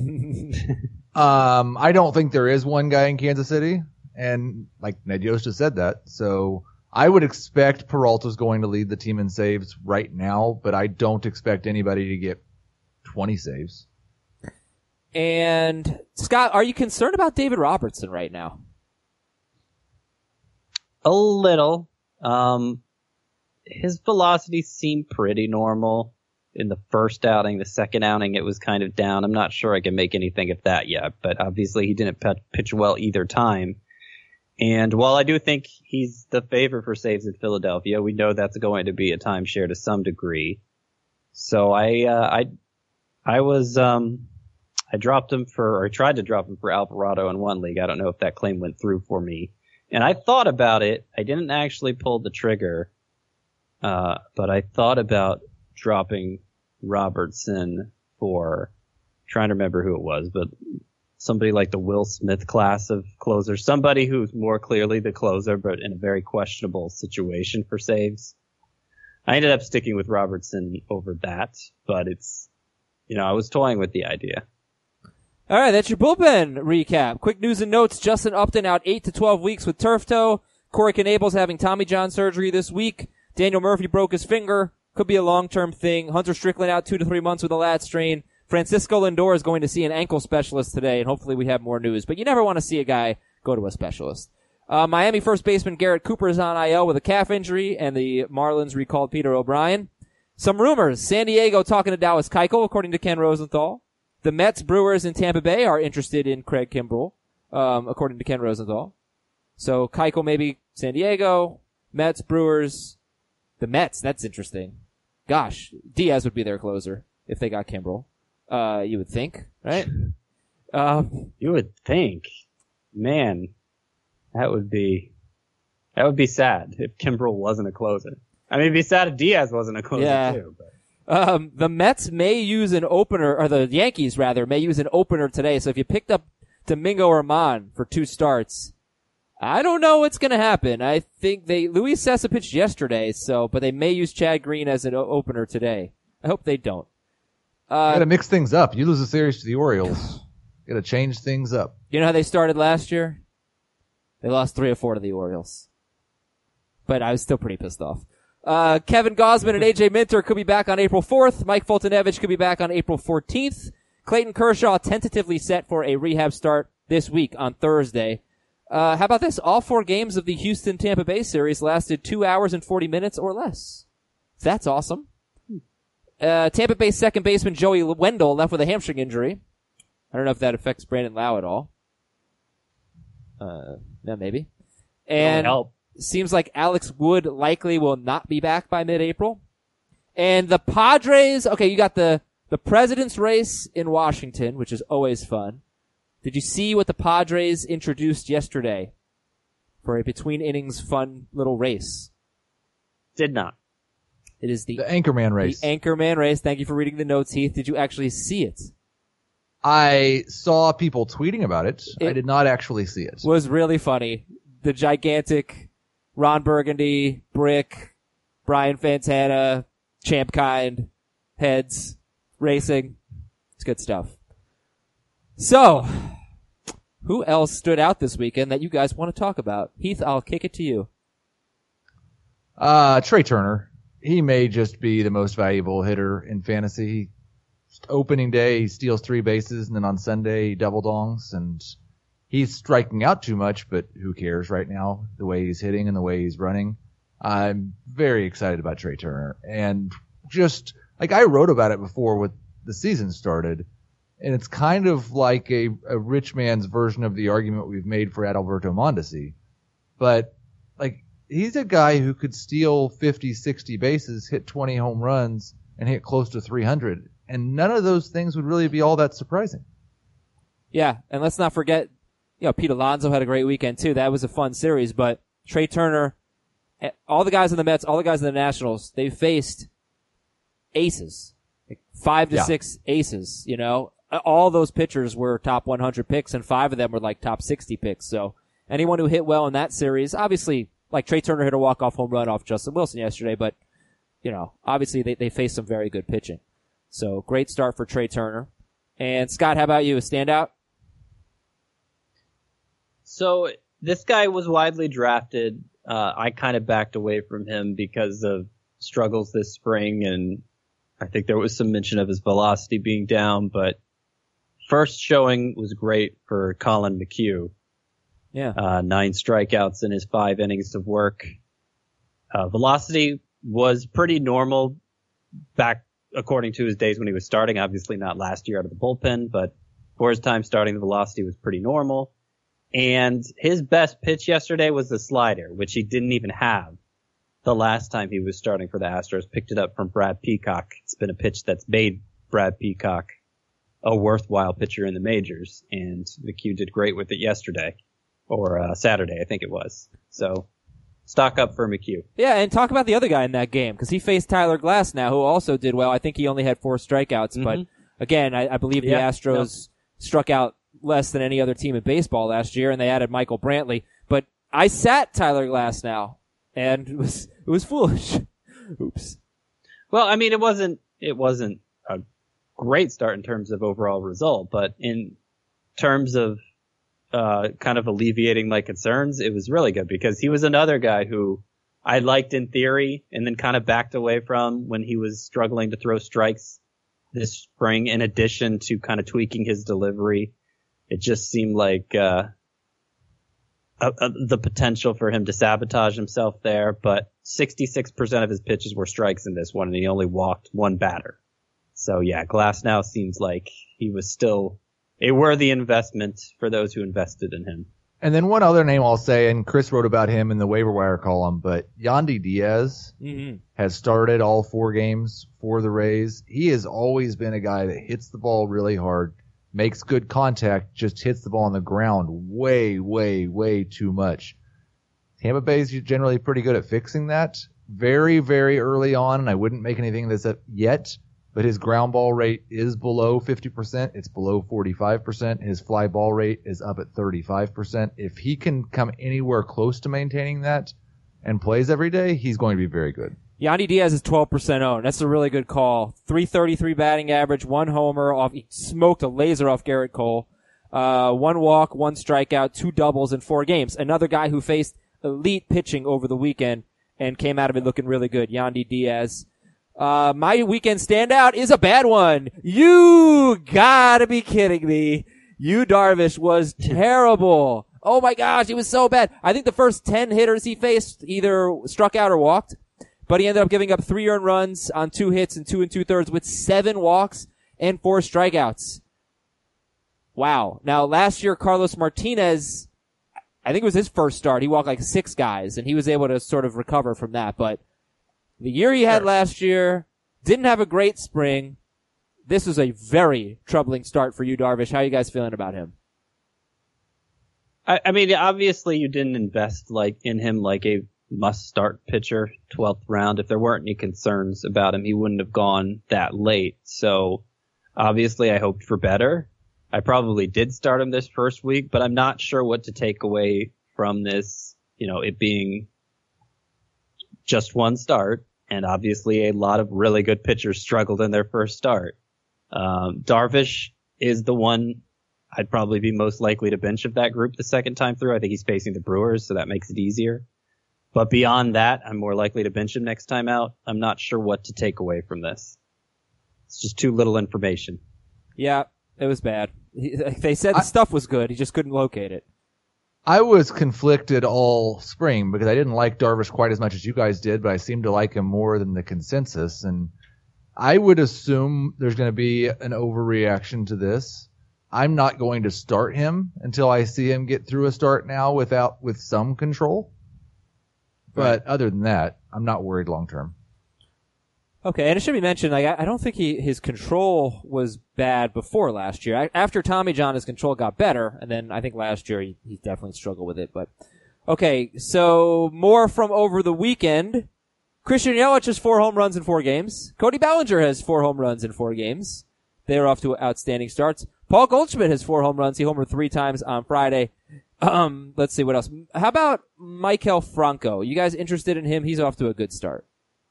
I don't think there is one guy in Kansas City. And Ned Yost just said that. So I would expect Peralta's going to lead the team in saves right now, but I don't expect anybody to get 20 saves. And Scott, are you concerned about David Robertson right now? A little. His velocity seemed pretty normal in the first outing. The second outing, it was kind of down. I'm not sure I can make anything of that yet, but obviously he didn't pitch well either time. And while I do think he's the favorite for saves in Philadelphia, we know that's going to be a timeshare to some degree. So I dropped him I tried to drop him for Alvarado in one league. I don't know if that claim went through for me. And I thought about it. I didn't actually pull the trigger. But I thought about dropping Robertson for, trying to remember who it was, but somebody like the Will Smith class of closers, somebody who's more clearly the closer, but in a very questionable situation for saves. I ended up sticking with Robertson over that, but I was toying with the idea. All right, that's your bullpen recap. Quick news and notes. Justin Upton out 8 to 12 weeks with turf toe. Corey Knebel's having Tommy John surgery this week. Daniel Murphy broke his finger. Could be a long-term thing. Hunter Strickland out 2 to 3 months with a lat strain. Francisco Lindor is going to see an ankle specialist today, and hopefully we have more news. But you never want to see a guy go to a specialist. Miami first baseman Garrett Cooper is on IL with a calf injury, and the Marlins recalled Peter O'Brien. Some rumors. San Diego talking to Dallas Keuchel, according to Ken Rosenthal. The Mets, Brewers, and Tampa Bay are interested in Craig Kimbrel, according to Ken Rosenthal. So Keuchel maybe San Diego, Mets, Brewers, the Mets. That's interesting. Gosh, Diaz would be their closer if they got Kimbrel. You would think, right? You would think. Man, that would be sad if Kimbrel wasn't a closer. I mean, it'd be sad if Diaz wasn't a closer too. But. The Mets may use an opener, or the Yankees rather, may use an opener today. So if you picked up Domingo Germán for 2 starts, I don't know what's going to happen. I think Luis Cessa pitched yesterday, but they may use Chad Green as an opener today. I hope they don't. You got to mix things up. You lose a series to the Orioles. Got to change things up. You know how they started last year? They lost 3 or 4 to the Orioles. But I was still pretty pissed off. Kevin Gausman and AJ Minter could be back on April 4th. Mike Foltynewicz could be back on April 14th. Clayton Kershaw tentatively set for a rehab start this week on Thursday. How about this? All 4 games of the Houston-Tampa Bay series lasted 2 hours and 40 minutes or less. That's awesome. Tampa Bay second baseman Joey Wendell left with a hamstring injury. I don't know if that affects Brandon Lau at all. Yeah, maybe. And seems like Alex Wood likely will not be back by mid-April. And the Padres, okay, you got the president's race in Washington, which is always fun. Did you see what the Padres introduced yesterday for a between innings fun little race? Did not. It is the Anchorman race. The Anchorman race. Thank you for reading the notes, Heath. Did you actually see it? I saw people tweeting about it. I did not actually see it. Was really funny. The gigantic Ron Burgundy, Brick, Brian Fantana, Champ Kind, heads, racing. It's good stuff. So, who else stood out this weekend that you guys want to talk about? Heath, I'll kick it to you. Trey Turner. He may just be the most valuable hitter in fantasy. Just opening day, he steals 3 bases, and then on Sunday, he double dongs, and he's striking out too much, but who cares right now, the way he's hitting and the way he's running. I'm very excited about Trey Turner. And just, like, I wrote about it before the season started, and it's kind of like a rich man's version of the argument we've made for Adalberto Mondesi. But, like, he's a guy who could steal 50, 60 bases, hit 20 home runs, and hit close to 300. And none of those things would really be all that surprising. Yeah, and let's not forget, Pete Alonso had a great weekend too. That was a fun series, but Trey Turner, all the guys in the Mets, all the guys in the Nationals, they faced aces. Like 5 to 6 aces, All those pitchers were top 100 picks, and 5 of them were like top 60 picks. So anyone who hit well in that series, obviously, like Trey Turner hit a walk-off home run off Justin Wilson yesterday, but, obviously they faced some very good pitching. So great start for Trey Turner. And Scott, how about you? A standout? So this guy was widely drafted. I kind of backed away from him because of struggles this spring, and I think there was some mention of his velocity being down, but first showing was great for Colin McHugh. Yeah. 9 strikeouts in his 5 innings of work. Velocity was pretty normal back according to his days when he was starting. Obviously not last year out of the bullpen, but for his time starting, the velocity was pretty normal. And his best pitch yesterday was the slider, which he didn't even have the last time he was starting for the Astros. Picked it up from Brad Peacock. It's been a pitch that's made Brad Peacock a worthwhile pitcher in the majors, and McHugh did great with it yesterday, or Saturday, I think it was. So stock up for McHugh. Yeah, and talk about the other guy in that game, because he faced Tyler Glass now, who also did well. I think he only had 4 strikeouts, but again, I believe the Astros struck out less than any other team in baseball last year, and they added Michael Brantley. But I sat Tyler Glass now, and it was foolish. Oops. Well, I mean, it wasn't a great start in terms of overall result, but in terms of kind of alleviating my concerns, it was really good, because he was another guy who I liked in theory and then kind of backed away from when he was struggling to throw strikes this spring, in addition to kind of tweaking his delivery. It just seemed like the potential for him to sabotage himself there, but 66% of his pitches were strikes in this one, and he only walked 1 batter. So yeah, Glass now seems like he was still a worthy investment for those who invested in him. And then one other name I'll say, and Chris wrote about him in the waiver wire column, but Yandy Diaz has started all 4 games for the Rays. He has always been a guy that hits the ball really hard, makes good contact, just hits the ball on the ground way, way, way too much. Tampa Bay is generally pretty good at fixing that. Very, very early on, and I wouldn't make anything of this up yet, but his ground ball rate is below 50%. It's below 45%. His fly ball rate is up at 35%. If he can come anywhere close to maintaining that and plays every day, he's going to be very good. Yandy Diaz is 12% owned. That's a really good call. 333 batting average, 1 homer off. He smoked a laser off Garrett Cole. 1 walk, 1 strikeout, 2 doubles in 4 games. Another guy who faced elite pitching over the weekend and came out of it looking really good, Yandy Diaz. My weekend standout is a bad one. You gotta be kidding me. Yu Darvish was terrible. Oh my gosh, he was so bad. I think the first 10 hitters he faced either struck out or walked, but he ended up giving up 3 earned runs on 2 hits and 2 2/3 with 7 walks and 4 strikeouts. Wow. Now last year, Carlos Martinez, I think it was his first start. He walked like 6 guys and he was able to sort of recover from that, but the year he had last year, didn't have a great spring. This was a very troubling start for Yu Darvish. How are you guys feeling about him? I mean, obviously you didn't invest in him like a must-start pitcher, 12th round. If there weren't any concerns about him, he wouldn't have gone that late. So obviously I hoped for better. I probably did start him this first week, but I'm not sure what to take away from this, it being just 1 start. And obviously a lot of really good pitchers struggled in their first start. Darvish is the one I'd probably be most likely to bench of that group the second time through. I think he's facing the Brewers, so that makes it easier. But beyond that, I'm more likely to bench him next time out. I'm not sure what to take away from this. It's just too little information. Yeah, it was bad. They said the stuff was good. He just couldn't locate it. I was conflicted all spring because I didn't like Darvish quite as much as you guys did, but I seemed to like him more than the consensus. And I would assume there's going to be an overreaction to this. I'm not going to start him until I see him get through a start now with some control. But other than that, I'm not worried long term. Okay, and it should be mentioned, I don't think his control was bad before last year. After Tommy John, his control got better, and then I think last year he definitely struggled with it. But okay, so more from over the weekend. Christian Yelich has 4 home runs in 4 games. Cody Bellinger has 4 home runs in 4 games. They're off to outstanding starts. Paul Goldschmidt has 4 home runs. He homered 3 times on Friday. Let's see what else. How about Maikel Franco? You guys interested in him? He's off to a good start.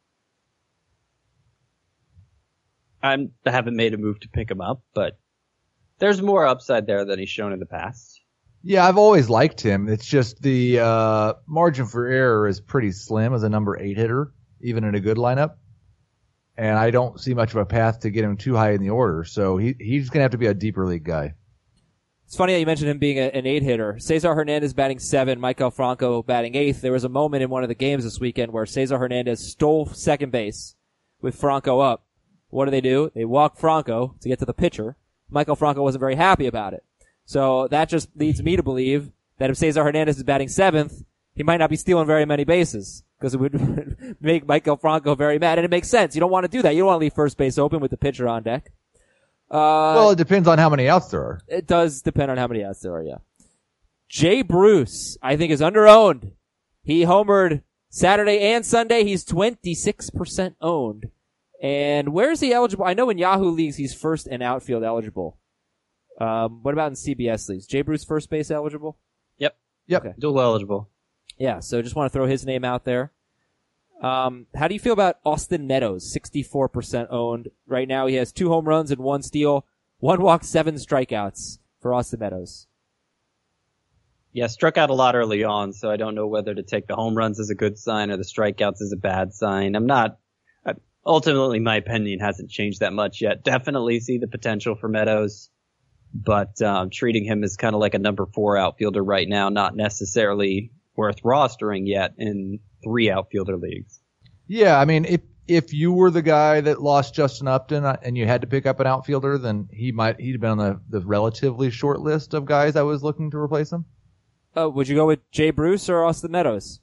I haven't made a move to pick him up, but there's more upside there than he's shown in the past. Yeah, I've always liked him. It's just the margin for error is pretty slim as a number 8 hitter, even in a good lineup. And I don't see much of a path to get him too high in the order, so he's going to have to be a deeper league guy. It's funny that you mentioned him being an 8 hitter. Cesar Hernandez batting 7, Maikel Franco batting 8th. There was a moment in one of the games this weekend where Cesar Hernandez stole second base with Franco up. What do? They walk Franco to get to the pitcher. Maikel Franco wasn't very happy about it. So that just leads me to believe that if Cesar Hernandez is batting 7th, he might not be stealing very many bases because it would make Maikel Franco very mad. And it makes sense. You don't want to do that. You don't want to leave first base open with the pitcher on deck. Well, it depends on how many outs there are. It does depend on how many outs there are, yeah. Jay Bruce, I think, is under-owned. He homered Saturday and Sunday. He's 26% owned. And where is he eligible? I know in Yahoo leagues he's first and outfield eligible. What about in CBS leagues? Jay Bruce first base eligible? Yep. Okay. Dual eligible. Yeah, so just want to throw his name out there. How do you feel about Austin Meadows? 64% owned. Right now he has 2 home runs and 1 steal, 1 walk, 7 strikeouts for Austin Meadows. Yeah, struck out a lot early on, so I don't know whether to take the home runs as a good sign or the strikeouts as a bad sign. Ultimately, my opinion hasn't changed that much yet. Definitely see the potential for Meadows, but treating him as kind of like a number 4 outfielder right now, not necessarily worth rostering yet in 3 outfielder leagues. Yeah, I mean, if you were the guy that lost Justin Upton and you had to pick up an outfielder, then he'd been on the relatively short list of guys I was looking to replace him. Would you go with Jay Bruce or Austin Meadows?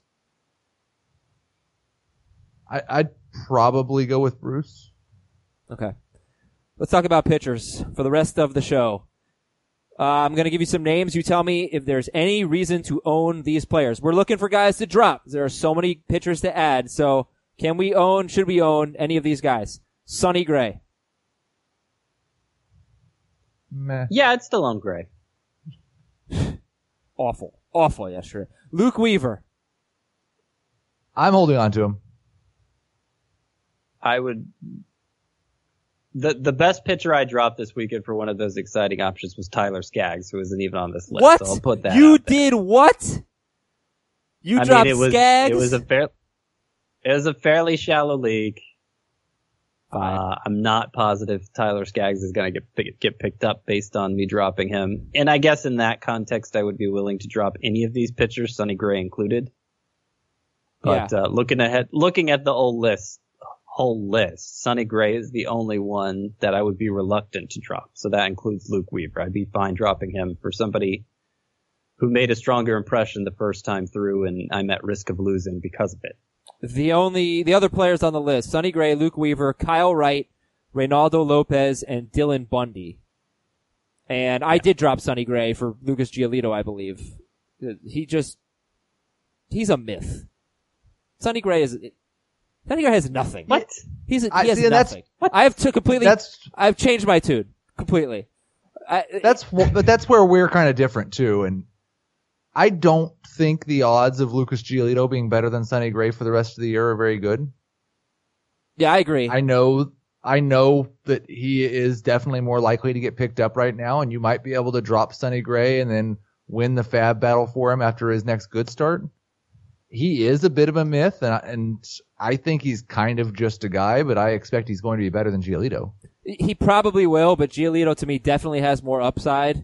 I'd probably go with Bruce. Okay. Let's talk about pitchers for the rest of the show. I'm going to give you some names. You tell me if there's any reason to own these players. We're looking for guys to drop. There are so many pitchers to add. So should we own any of these guys? Sonny Gray. Meh. Yeah, I'd still own Gray. Awful yesterday. Luke Weaver. I'm holding on to him. I would The best pitcher I dropped this weekend for one of those exciting options was Tyler Skaggs, who isn't even on this list. What? So I'll put that You out there. did what? You dropped Skaggs? It was a fairly shallow league. I'm not positive Tyler Skaggs is going to get picked up based on me dropping him. And I guess in that context, I would be willing to drop any of these pitchers, Sonny Gray included. But looking at the whole list, Sonny Gray is the only one that I would be reluctant to drop. So that includes Luke Weaver. I'd be fine dropping him for somebody who made a stronger impression the first time through, and I'm at risk of losing because of it. The other players on the list, Sonny Gray, Luke Weaver, Kyle Wright, Reynaldo Lopez, and Dylan Bundy. And I did drop Sonny Gray for Lucas Giolito, I believe. He's a myth. Sonny Gray has nothing. What? He has nothing. I've changed my tune completely. But that's where we're kind of different too. And I don't think the odds of Lucas Giolito being better than Sonny Gray for the rest of the year are very good. Yeah, I agree. I know that he is definitely more likely to get picked up right now, and you might be able to drop Sonny Gray and then win the fab battle for him after his next good start. He is a bit of a myth, and I think he's kind of just a guy, but I expect he's going to be better than Giolito. He probably will, but Giolito to me definitely has more upside.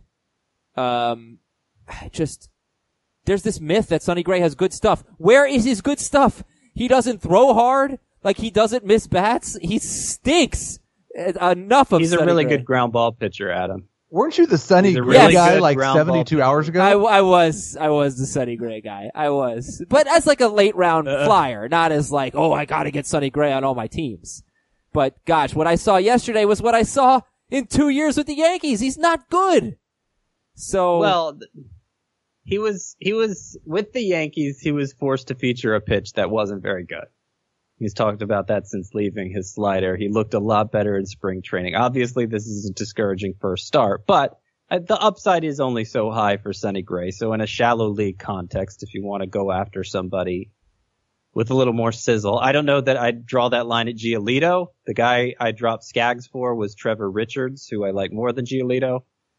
There's this myth that Sonny Gray has good stuff. Where is his good stuff? He doesn't throw hard. Like, he doesn't miss bats. He stinks. Enough of He's Sonny a really Gray. good ground ball pitcher, Adam. Weren't you the Sonny He's a Gray really guy good like ground 72 ball hours ago? I was the Sonny Gray guy. I was. But as like a late round flyer, not as like, oh, I gotta get Sonny Gray on all my teams. But gosh, what I saw yesterday was what I saw in 2 years with the Yankees. He's not good. So. Well, he was with the Yankees. He was forced to feature a pitch that wasn't very good. He's talked about that since leaving his slider. He looked a lot better in spring training. Obviously, this is a discouraging first start, but the upside is only so high for Sonny Gray. So in a shallow league context, if you want to go after somebody with a little more sizzle, I don't know that I'd draw that line at Giolito. The guy I dropped Skaggs for was Trevor Richards, who I like more than Giolito.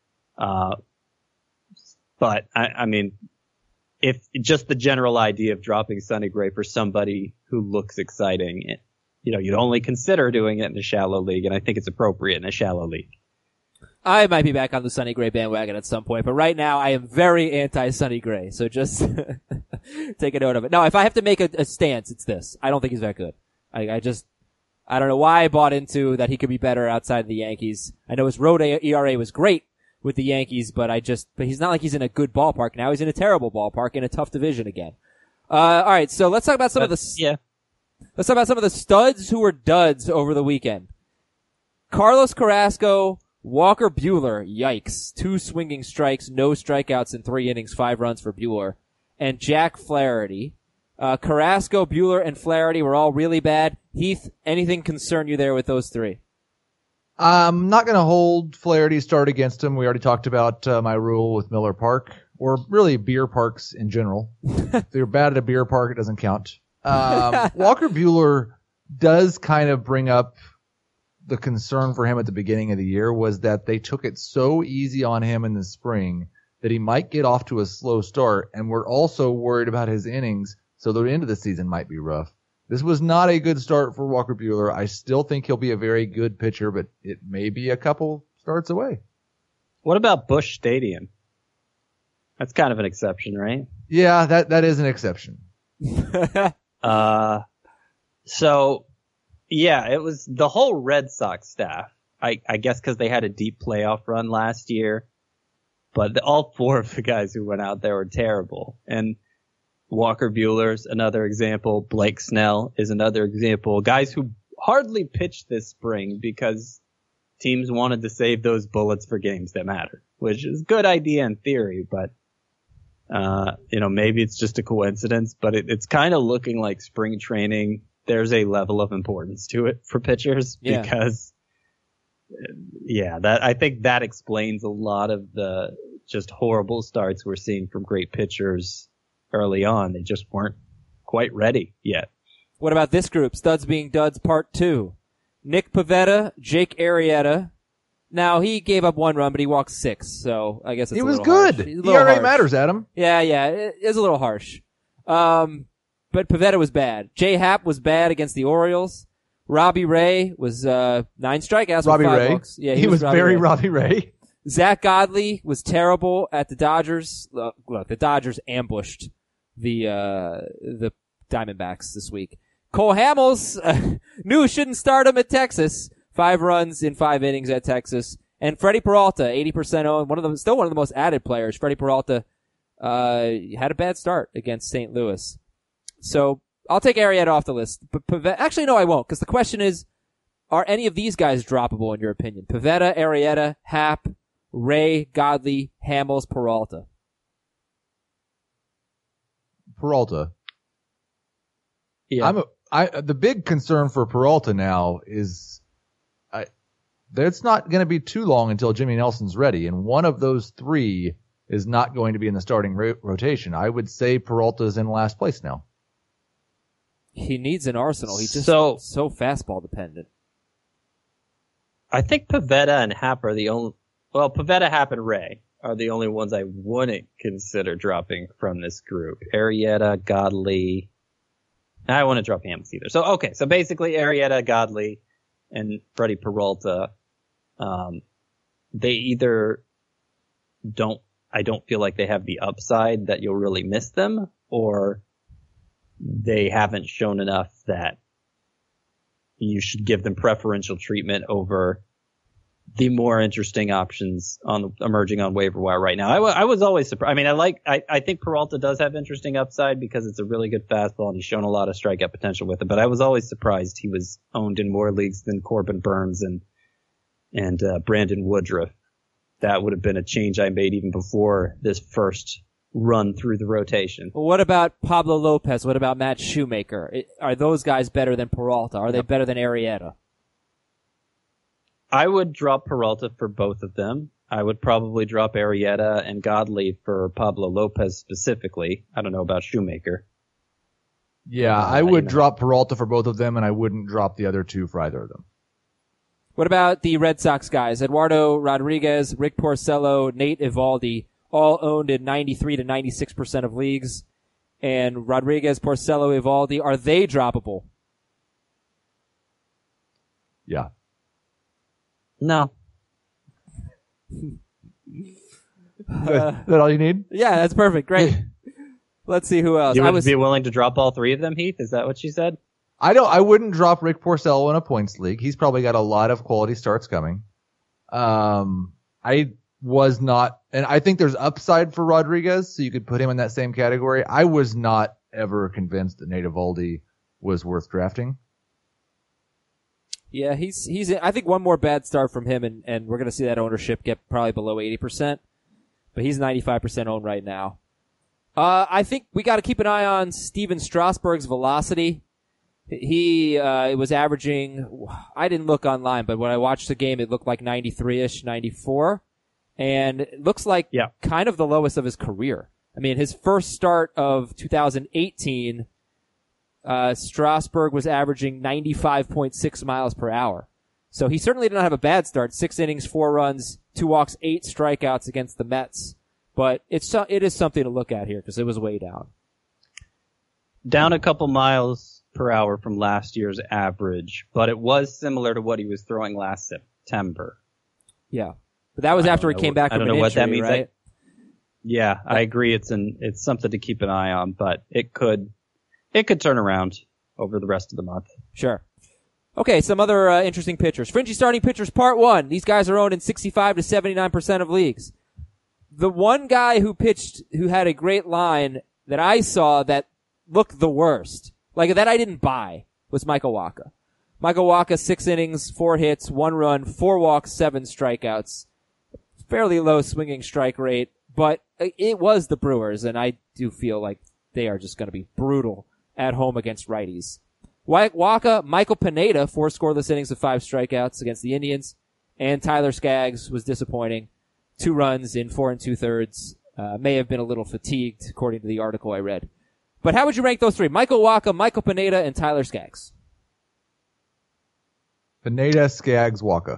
But I mean, if just the general idea of dropping Sonny Gray for somebody who looks exciting, you'd only consider doing it in a shallow league, and I think it's appropriate in a shallow league. I might be back on the Sonny Gray bandwagon at some point, but right now I am very anti-Sonny Gray, so just take a note of it. No, if I have to make a stance, it's this. I don't think he's that good. I don't know why I bought into that he could be better outside the Yankees. I know his road ERA was great with the Yankees, but he's not like he's in a good ballpark now. He's in a terrible ballpark in a tough division again. All right, so let's talk about some of the studs who were duds over the weekend. Carlos Carrasco, Walker Buehler, yikes. 2 swinging strikes, no strikeouts in 3 innings, 5 runs for Buehler. And Jack Flaherty. Carrasco, Buehler, and Flaherty were all really bad. Heath, anything concern you there with those 3? I'm not going to hold Flaherty's start against him. We already talked about my rule with Miller Park, or really beer parks in general. If you're bad at a beer park, it doesn't count. Walker Buehler does kind of bring up the concern for him at the beginning of the year was that they took it so easy on him in the spring that he might get off to a slow start, and we're also worried about his innings, so the end of the season might be rough. This was not a good start for Walker Buehler. I still think he'll be a very good pitcher, but it may be a couple starts away. What about Busch Stadium? That's kind of an exception, right? Yeah, that is an exception. So, yeah, it was the whole Red Sox staff. I guess because they had a deep playoff run last year. But all 4 of the guys who went out there were terrible. And Walker Buehler's another example. Blake Snell is another example. Guys who hardly pitched this spring because teams wanted to save those bullets for games that matter, which is a good idea in theory, but maybe it's just a coincidence, but it's kind of looking like spring training. There's a level of importance to it for pitchers because I think that explains a lot of the just horrible starts we're seeing from great pitchers early on. They just weren't quite ready yet. What about this group? Studs being duds part 2. Nick Pivetta, Jake Arrieta. Now, he gave up 1 run, but he walked 6, so I guess it's He a was little good. harsh. He's a little ERA harsh. matters, Adam. Yeah, it is a little harsh. But Pivetta was bad. Jay Happ was bad against the Orioles. Robbie Ray was 9 strikeouts Robbie with 5 Ray. walks. Yeah, he was very Robbie Ray. Zach Godley was terrible at the Dodgers. Look, the Dodgers ambushed the Diamondbacks this week. Cole Hamels knew shouldn't start him at Texas. 5 runs in 5 innings at Texas. And Freddie Peralta, 80% owned, still one of the most added players. Freddie Peralta had a bad start against St. Louis. So I'll take Arrieta off the list. But actually, no, I won't, because the question is, are any of these guys droppable in your opinion? Pivetta, Arrieta, Happ, Ray, Godley, Hamels, Peralta. Peralta. Yeah. The big concern for Peralta now is it's not going to be too long until Jimmy Nelson's ready, and one of those 3 is not going to be in the starting rotation. I would say Peralta's in last place now. He needs an arsenal. He's just so fastball dependent. I think Pivetta and Happ are the only. Well, Pivetta, Happ, and Ray are the only ones I wouldn't consider dropping from this group. Arrieta, Godley. I wouldn't drop Hamels either. So okay, so basically Arrieta, Godley, and Freddie Peralta. They either don't. I don't feel like they have the upside that you'll really miss them, or they haven't shown enough that you should give them preferential treatment over the more interesting options emerging on waiver wire right now. I was always surprised. I mean, I think Peralta does have interesting upside because it's a really good fastball and he's shown a lot of strikeout potential with it, but I was always surprised he was owned in more leagues than Corbin Burns and Brandon Woodruff. That would have been a change I made even before this first run through the rotation. Well, what about Pablo Lopez? What about Matt Shoemaker? Are those guys better than Peralta? Are they better than Arrieta? I would drop Peralta for both of them. I would probably drop Arrieta and Godley for Pablo Lopez specifically. I don't know about Shoemaker. Yeah, I would drop Peralta for both of them, and I wouldn't drop the other 2 for either of them. What about the Red Sox guys? Eduardo Rodriguez, Rick Porcello, Nate Eovaldi, all owned in 93 to 96% of leagues. And Rodriguez, Porcello, Eovaldi, are they droppable? Yeah. No. Is that all you need? Yeah, that's perfect. Great. Let's see who else. You would be willing to drop all 3 of them, Heath? Is that what you said? I wouldn't drop Rick Porcello in a points league. He's probably got a lot of quality starts coming. I was not, and I think there's upside for Rodriguez, so you could put him in that same category. I was not ever convinced that Nate Eovaldi was worth drafting. Yeah, he's I think one more bad start from him, and we're going to see that ownership get probably below 80%. But he's 95% owned right now. I think we got to keep an eye on Steven Strasburg's velocity. He was averaging, I didn't look online, but when I watched the game, it looked like 93-ish, 94. And it looks like kind of the lowest of his career. I mean, his first start of 2018, Strasburg was averaging 95.6 miles per hour. So he certainly did not have a bad start. 6 innings, 4 runs, 2 walks, 8 strikeouts against the Mets. But it is something to look at here because it was way down. Down a couple miles per hour from last year's average, but it was similar to what he was throwing last September. Yeah. But that was after he came back from an injury, what that means. right? I agree. It's something to keep an eye on, but it could turn around over the rest of the month. Sure. Okay, some other interesting pitchers. Fringy starting pitchers, part 1. These guys are owned in 65 to 79% of leagues. The one guy who had a great line that I saw that looked the worst, like that I didn't buy, was Michael Wacha. Michael Wacha, 6 innings, 4 hits, 1 run, 4 walks, 7 strikeouts. Fairly low swinging strike rate, but it was the Brewers, and I do feel like they are just going to be brutal at home against righties. Wacha, Michael Pineda, 4 scoreless innings of 5 strikeouts against the Indians, and Tyler Skaggs was disappointing. 2 runs in 4 2/3. May have been a little fatigued, according to the article I read. But how would you rank those 3? Michael Wacha, Michael Pineda, and Tyler Skaggs. Pineda, Skaggs, Waka.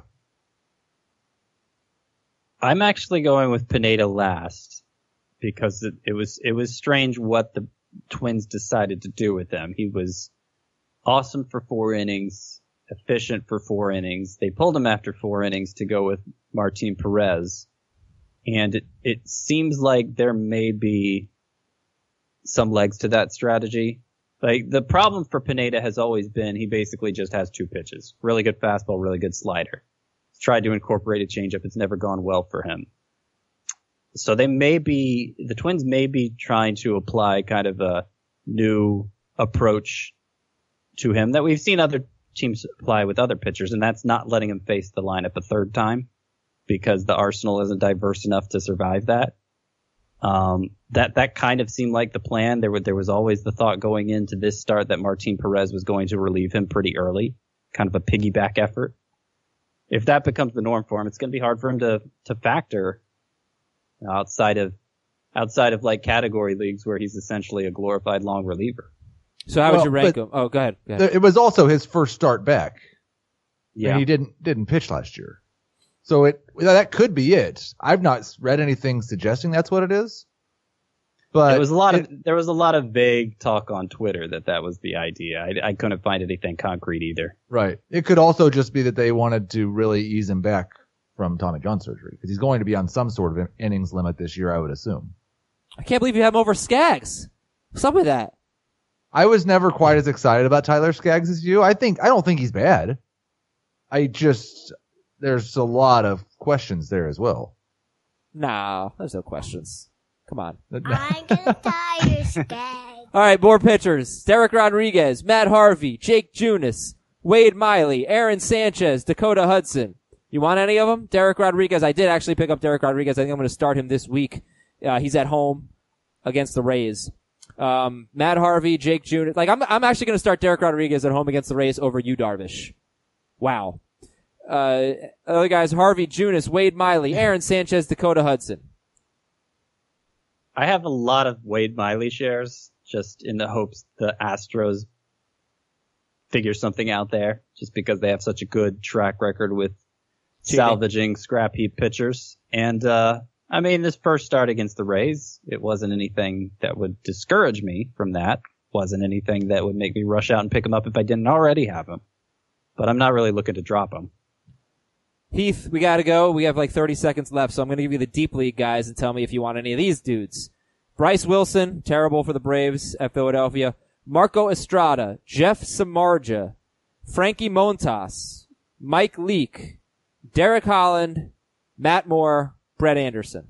I'm actually going with Pineda last because it was strange what the Twins decided to do with him. He was awesome for 4 innings, efficient for 4 innings. They pulled him after 4 innings to go with Martin Perez. And it seems like there may be some legs to that strategy. Like, the problem for Pineda has always been he basically just has 2 pitches. Really good fastball, really good slider. He's tried to incorporate a changeup. It's never gone well for him. So the Twins may be trying to apply kind of a new approach to him that we've seen other teams apply with other pitchers, and that's not letting him face the lineup a third time because the arsenal isn't diverse enough to survive that. That kind of seemed like the plan. There was always the thought going into this start that Martin Perez was going to relieve him pretty early, kind of a piggyback effort. If that becomes the norm for him, it's going to be hard for him to factor outside of like category leagues where he's essentially a glorified long reliever. So how would you rank him? Oh, go ahead. It was also his first start back. Yeah. And he didn't pitch last year. So that could be it. I've not read anything suggesting that's what it is. But there was a lot of vague talk on Twitter that was the idea. I couldn't find anything concrete either. Right. It could also just be that they wanted to really ease him back from Tommy John surgery because he's going to be on some sort of innings limit this year, I would assume. I can't believe you have him over Skaggs. What's up with that? I was never quite as excited about Tyler Skaggs as you. I don't think he's bad. There's a lot of questions there as well. No, there's no questions. Come on. I'm gonna Tyler Skaggs. All right, more pitchers. Derek Rodriguez, Matt Harvey, Jake Junis, Wade Miley, Aaron Sanchez, Dakota Hudson. You want any of them? Derek Rodriguez. I did actually pick up Derek Rodriguez. I think I'm going to start him this week. He's at home against the Rays. Matt Harvey, Jake Junis. Like, I'm actually going to start Derek Rodriguez at home against the Rays over Yu Darvish. Wow. Other guys, Harvey, Junis, Wade Miley, Aaron Sanchez, Dakota Hudson. I have a lot of Wade Miley shares just in the hopes the Astros figure something out there just because they have such a good track record with salvaging scrap heap pitchers. And, this first start against the Rays, it wasn't anything that would discourage me from that. Wasn't anything that would make me rush out and pick him up if I didn't already have him. But I'm not really looking to drop him. Heath, we gotta go. We have like 30 seconds left, so I'm gonna give you the deep league guys and tell me if you want any of these dudes. Bryce Wilson, terrible for the Braves at Philadelphia. Marco Estrada, Jeff Samardzija, Frankie Montas, Mike Leake, Derek Holland, Matt Moore, Brett Anderson.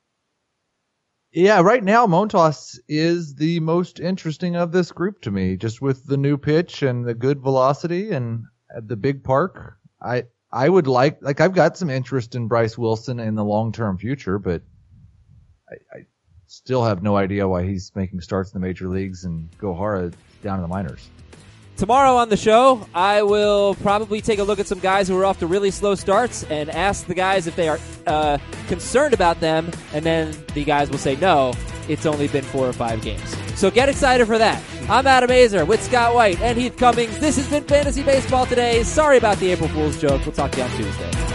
Yeah, right now Montas is the most interesting of this group to me, just with the new pitch and the good velocity and at the big park. I would like I've got some interest in Bryce Wilson in the long-term future, but I still have no idea why he's making starts in the major leagues and Gohara down in the minors. Tomorrow on the show, I will probably take a look at some guys who are off to really slow starts and ask the guys if they are concerned about them, and then the guys will say, no, it's only been 4 or 5 games. So get excited for that. I'm Adam Azer with Scott White and Heath Cummings. This has been Fantasy Baseball Today. Sorry about the April Fool's joke. We'll talk to you on Tuesday.